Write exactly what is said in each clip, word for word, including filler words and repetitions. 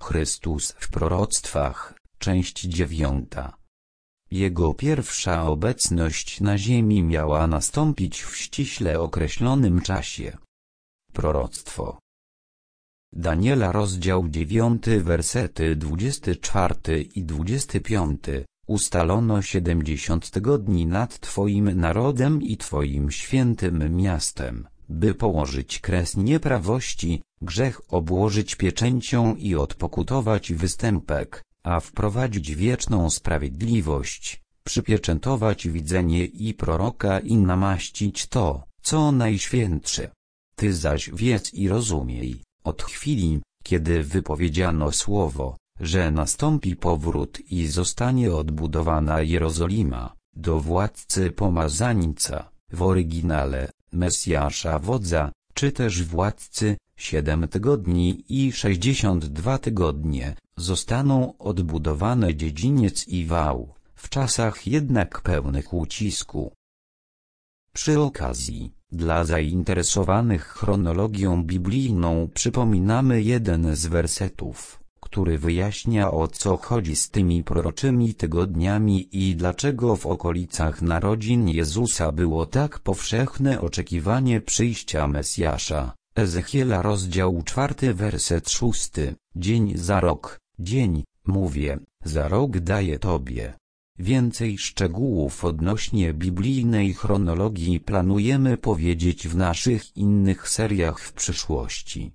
Chrystus w proroctwach, część dziewiąta. Jego pierwsza obecność na ziemi miała nastąpić w ściśle określonym czasie. Proroctwo Daniela, rozdział dziewiąty, wersety dwudziesty czwarty i dwudziesty piąty. Ustalono siedemdziesiąt tygodni nad Twoim narodem i Twoim świętym miastem, by położyć kres nieprawości, grzech obłożyć pieczęcią i odpokutować występek, a wprowadzić wieczną sprawiedliwość, przypieczętować widzenie i proroka i namaścić to, co najświętsze. Ty zaś wiedz i rozumiej, od chwili, kiedy wypowiedziano słowo, że nastąpi powrót i zostanie odbudowana Jerozolima, do władcy pomazańca, w oryginale, Mesjasza wodza, czy też władcy, siedem tygodni i sześćdziesiąt dwa tygodnie, zostaną odbudowane dziedziniec i wał, w czasach jednak pełnych ucisku. Przy okazji, dla zainteresowanych chronologią biblijną przypominamy jeden z wersetów, który wyjaśnia, o co chodzi z tymi proroczymi tygodniami i dlaczego w okolicach narodzin Jezusa było tak powszechne oczekiwanie przyjścia Mesjasza. Ezechiela, rozdział czwarty, werset szósty. Dzień za rok, dzień, mówię, za rok daję Tobie. Więcej szczegółów odnośnie biblijnej chronologii planujemy powiedzieć w naszych innych seriach w przyszłości.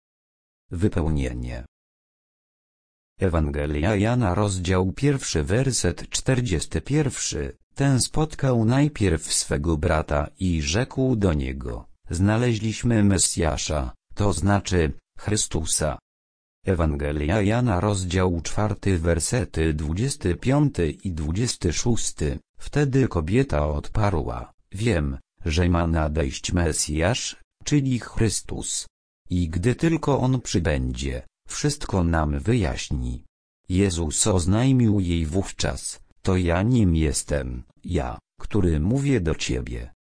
Wypełnienie Ewangelia Jana, rozdział pierwszy, werset czterdziesty pierwszy. Ten spotkał najpierw swego brata i rzekł do niego: znaleźliśmy Mesjasza, to znaczy Chrystusa. Ewangelia Jana, rozdział czwarty, wersety dwudziesty piąty i dwudziesty szósty. Wtedy kobieta odparła: wiem, że ma nadejść Mesjasz, czyli Chrystus. I gdy tylko On przybędzie, wszystko nam wyjaśni. Jezus oznajmił jej wówczas: to ja nim jestem, ja, który mówię do ciebie.